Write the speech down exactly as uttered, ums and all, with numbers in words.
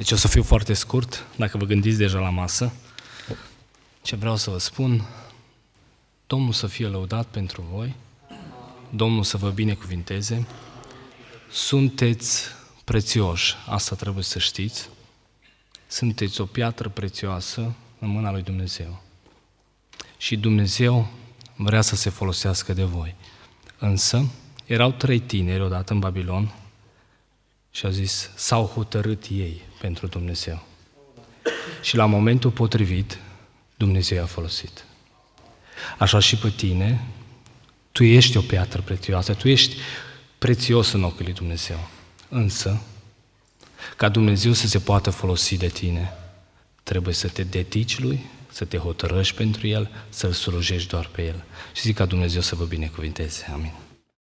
Deci o să fiu foarte scurt, dacă vă gândiți deja la masă. Ce vreau să vă spun, Domnul să fie lăudat pentru voi, Domnul să vă binecuvinteze, sunteți prețioși, asta trebuie să știți, sunteți o piatră prețioasă în mâna lui Dumnezeu. Și Dumnezeu vrea să se folosească de voi. Însă, erau trei tineri odată în Babilon și au zis, s-au hotărât ei pentru Dumnezeu. Și la momentul potrivit, Dumnezeu i-a folosit. Așa și pe tine, tu ești o piatră prețioasă, tu ești prețios în ochii lui Dumnezeu. Însă, ca Dumnezeu să se poată folosi de tine, trebuie să te dedici lui, să te hotărăști pentru el, să-l slujești doar pe el. Și zic ca Dumnezeu să vă binecuvinteze. Amin.